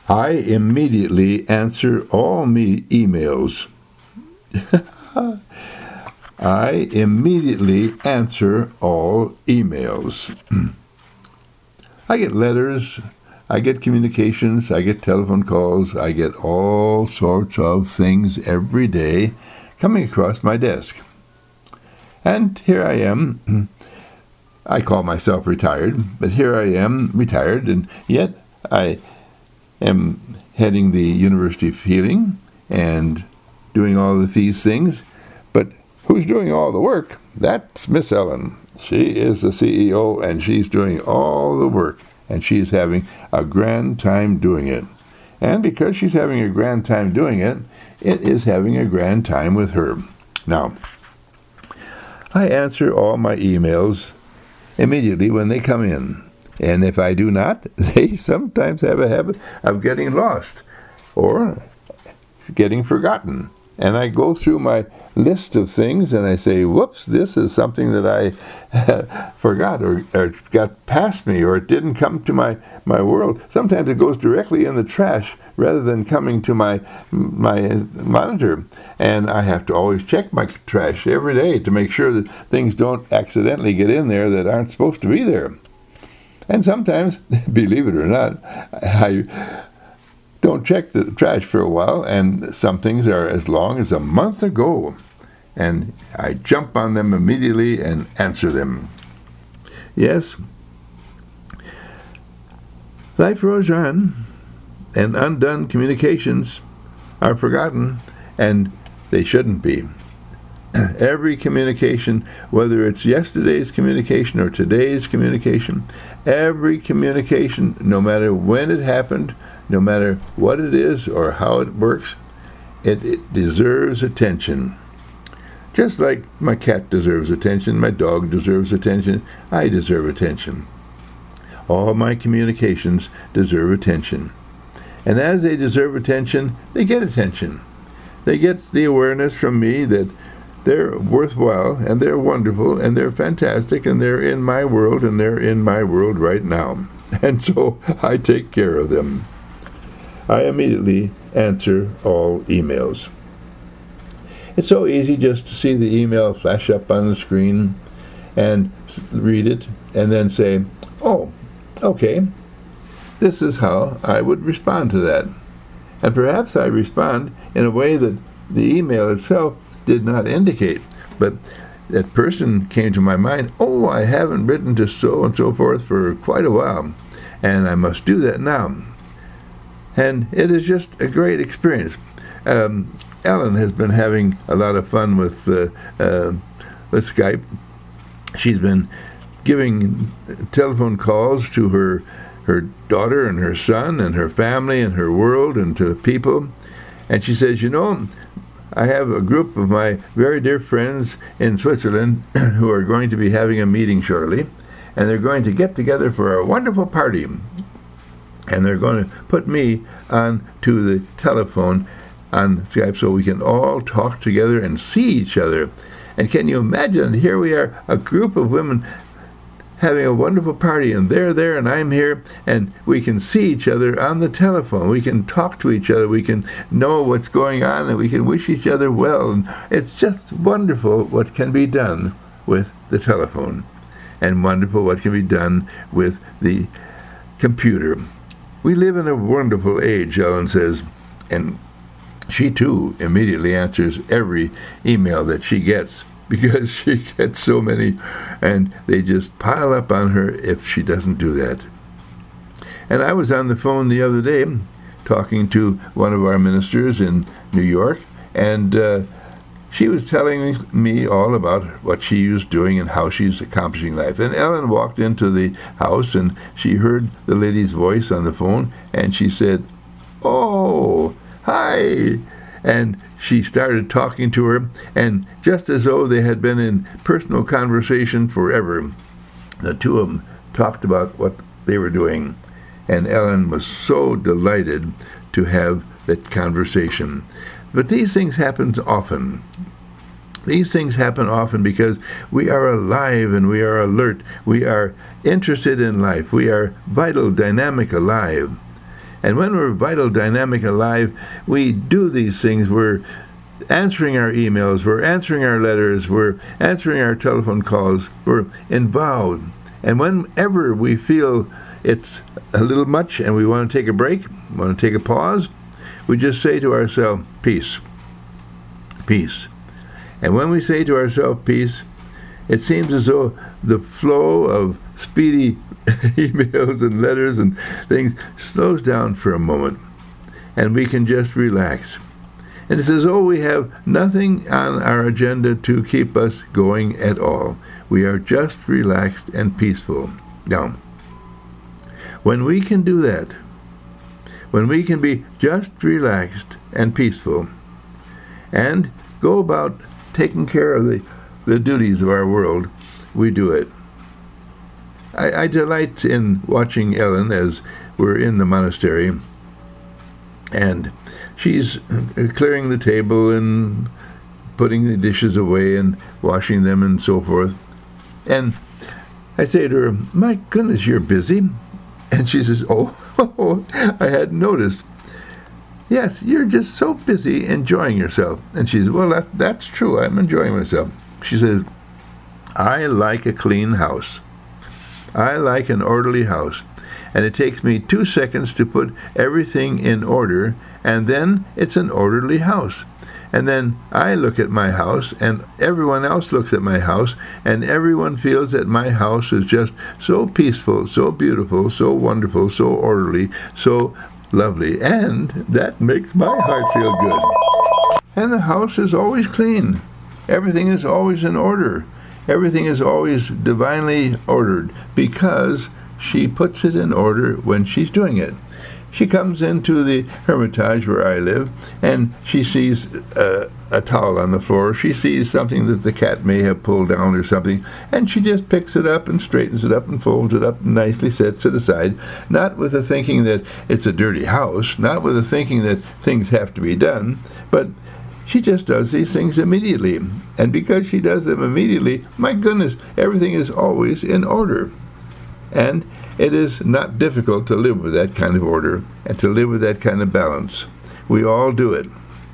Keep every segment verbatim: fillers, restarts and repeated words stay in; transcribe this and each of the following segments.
I immediately answer all me emails. I immediately answer all emails. I get letters, I get communications, I get telephone calls, I get all sorts of things every day coming across my desk. And here I am. I call myself retired, but here I am, retired, and yet I am heading the University of Healing and doing all of these things. But who's doing all the work? That's Miss Ellen. She is the C E O, and she's doing all the work, and she's having a grand time doing it. And because she's having a grand time doing it, it is having a grand time with her. Now, I answer all my emails immediately when they come in. And if I do not, they sometimes have a habit of getting lost or getting forgotten. And I go through my list of things and I say, whoops, this is something that I forgot or, or got past me, or it didn't come to my, my world. Sometimes it goes directly in the trash rather than coming to my my monitor. And I have to always check my trash every day to make sure that things don't accidentally get in there that aren't supposed to be there. And sometimes, believe it or not, I don't check the trash for a while, and some things are as long as a month ago. And I jump on them immediately and answer them. Yes, life goes on, and undone communications are forgotten, and they shouldn't be. Every communication, whether it's yesterday's communication or today's communication, every communication, no matter when it happened, no matter what it is or how it works, it, it deserves attention. Just like my cat deserves attention, my dog deserves attention, I deserve attention. All my communications deserve attention. And as they deserve attention, they get attention. They get the awareness from me that they're worthwhile, and they're wonderful, and they're fantastic, and they're in my world, and they're in my world right now. And so I take care of them. I immediately answer all emails. It's so easy just to see the email flash up on the screen and read it, and then say, oh, okay, this is how I would respond to that. And perhaps I respond in a way that the email itself did not indicate, but that person came to my mind, oh, I haven't written to so and so forth for quite a while, and I must do that now. And it is just a great experience. Um, Ellen has been having a lot of fun with uh, uh, with Skype. She's been giving telephone calls to her her daughter and her son and her family and her world and to people. And she says, you know, I have a group of my very dear friends in Switzerland who are going to be having a meeting shortly, and they're going to get together for a wonderful party. And they're going to put me on to the telephone on Skype so we can all talk together and see each other. And can you imagine, here we are, a group of women having a wonderful party, and they're there and I'm here, and we can see each other on the telephone. We can talk to each other. We can know what's going on, and we can wish each other well. And it's just wonderful what can be done with the telephone, and wonderful what can be done with the computer. We live in a wonderful age, Ellen says, and she too immediately answers every email that she gets, because she gets so many, and they just pile up on her if she doesn't do that. And I was on the phone the other day talking to one of our ministers in New York, and uh, she was telling me all about what she was doing and how she's accomplishing life. And Ellen walked into the house, and she heard the lady's voice on the phone, and she said, oh, hi. And she started talking to her, and just as though they had been in personal conversation forever, the two of them talked about what they were doing. And Ellen was so delighted to have that conversation. But these things happen often. These things happen often because we are alive and we are alert. We are interested in life. We are vital, dynamic, alive. And when we're vital, dynamic, alive, we do these things. We're answering our emails, we're answering our letters, we're answering our telephone calls, we're involved. And whenever we feel it's a little much and we want to take a break, want to take a pause, we just say to ourselves, peace, peace. And when we say to ourselves, peace, it seems as though the flow of speedy emails and letters and things slows down for a moment, and we can just relax. And it's as though we have nothing on our agenda to keep us going at all. We are just relaxed and peaceful. Now, when we can do that, when we can be just relaxed and peaceful, and go about taking care of the, the duties of our world, we do it. I, I delight in watching Ellen as we're in the monastery, and she's clearing the table and putting the dishes away and washing them and so forth. And I say to her, my goodness, you're busy. And she says, oh, I hadn't noticed. Yes, you're just so busy enjoying yourself. And she says, well, that, that's true. I'm enjoying myself. She says, I like a clean house. I like an orderly house. And it takes me two seconds to put everything in order, and then it's an orderly house. And then I look at my house, and everyone else looks at my house, and everyone feels that my house is just so peaceful, so beautiful, so wonderful, so orderly, so lovely. And that makes my heart feel good. And the house is always clean. Everything is always in order. Everything is always divinely ordered, because she puts it in order when she's doing it. She comes into the Hermitage where I live, and she sees uh, a towel on the floor. She sees something that the cat may have pulled down or something, and she just picks it up and straightens it up and folds it up and nicely sets it aside, not with the thinking that it's a dirty house, not with the thinking that things have to be done, but she just does these things immediately. And because she does them immediately, my goodness, everything is always in order. And it is not difficult to live with that kind of order and to live with that kind of balance. We all do it.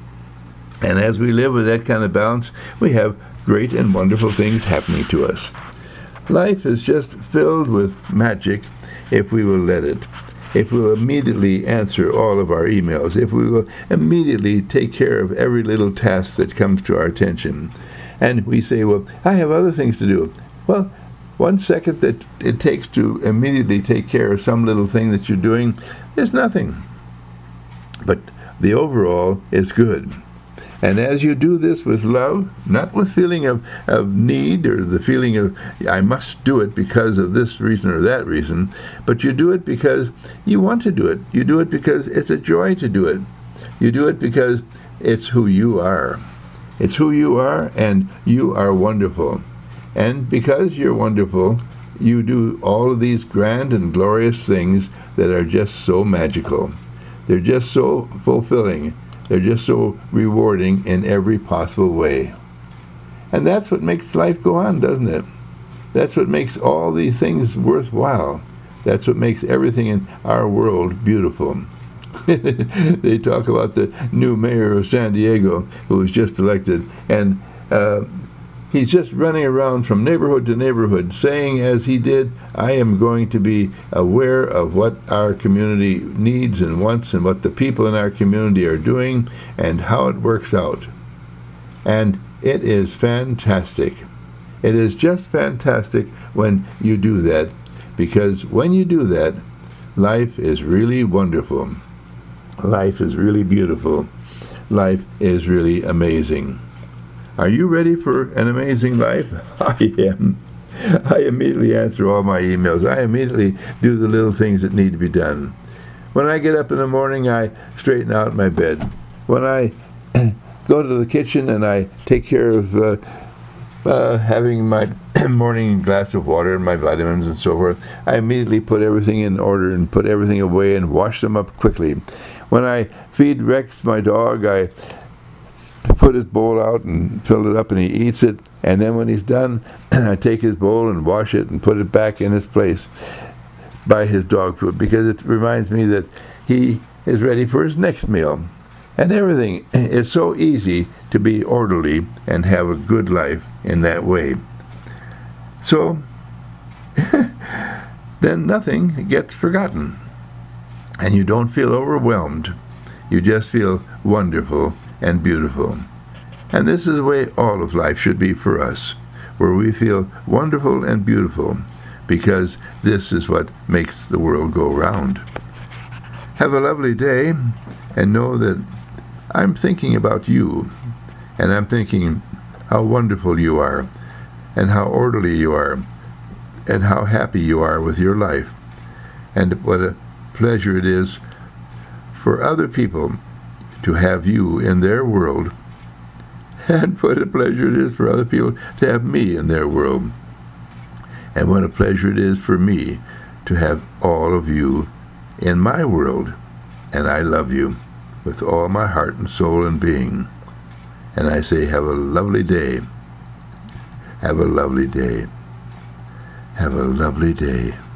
And as we live with that kind of balance, we have great and wonderful things happening to us. Life is just filled with magic if we will let it. If we will immediately answer all of our emails, if we will immediately take care of every little task that comes to our attention. And we say, well, I have other things to do. Well, one second that it takes to immediately take care of some little thing that you're doing is nothing. But the overall is good. And as you do this with love, not with feeling of, of need or the feeling of, I must do it because of this reason or that reason, but you do it because you want to do it. You do it because it's a joy to do it. You do it because it's who you are. It's who you are, and you are wonderful. And because you're wonderful, you do all of these grand and glorious things that are just so magical. They're just so fulfilling. They're just so rewarding in every possible way. And that's what makes life go on, doesn't it? That's what makes all these things worthwhile. That's what makes everything in our world beautiful. They talk about the new mayor of San Diego who was just elected, and uh, he's just running around from neighborhood to neighborhood saying as he did, I am going to be aware of what our community needs and wants and what the people in our community are doing and how it works out. And it is fantastic. It is just fantastic when you do that, because when you do that, life is really wonderful. Life is really beautiful. Life is really amazing. Are you ready for an amazing life? I am. I immediately answer all my emails. I immediately do the little things that need to be done. When I get up in the morning, I straighten out my bed. When I go to the kitchen and I take care of uh, uh, having my morning glass of water and my vitamins and so forth, I immediately put everything in order and put everything away and wash them up quickly. When I feed Rex, my dog, I put his bowl out and fill it up and he eats it, and then when he's done, I take his bowl and wash it and put it back in its place. buy his dog food, because it reminds me that he is ready for his next meal. And everything is so easy to be orderly and have a good life in that way. So, then nothing gets forgotten. And you don't feel overwhelmed. You just feel wonderful and beautiful. And this is the way all of life should be for us, where we feel wonderful and beautiful, because this is what makes the world go round. Have a lovely day, and know that I'm thinking about you, and I'm thinking how wonderful you are, and how orderly you are, and how happy you are with your life, and what a pleasure it is for other people to have you in their world, and what a pleasure it is for other people to have me in their world, and what a pleasure it is for me to have all of you in my world. And I love you with all my heart and soul and being. And I say, have a lovely day. Have a lovely day. Have a lovely day.